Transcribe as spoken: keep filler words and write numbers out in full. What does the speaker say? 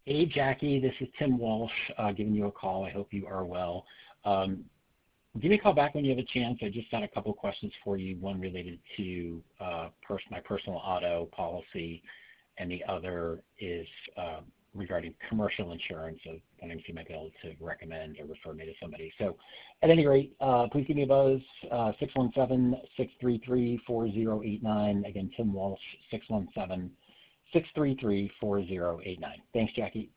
Hey, Jackie, this is Tim Walsh uh, giving you a call. I hope you are well. Um, give me a call back when you have a chance. I just had a couple of questions for you, one related to uh, pers- my personal auto policy, and the other is uh, regarding commercial insurance. So wondering if you might be able to recommend or refer me to somebody. So at any rate, uh, please give me a buzz, uh, six one seven, six three three, four zero eight nine. Again, Tim Walsh, six one seven, six three three, four zero eight nine. Thanks, Jackie.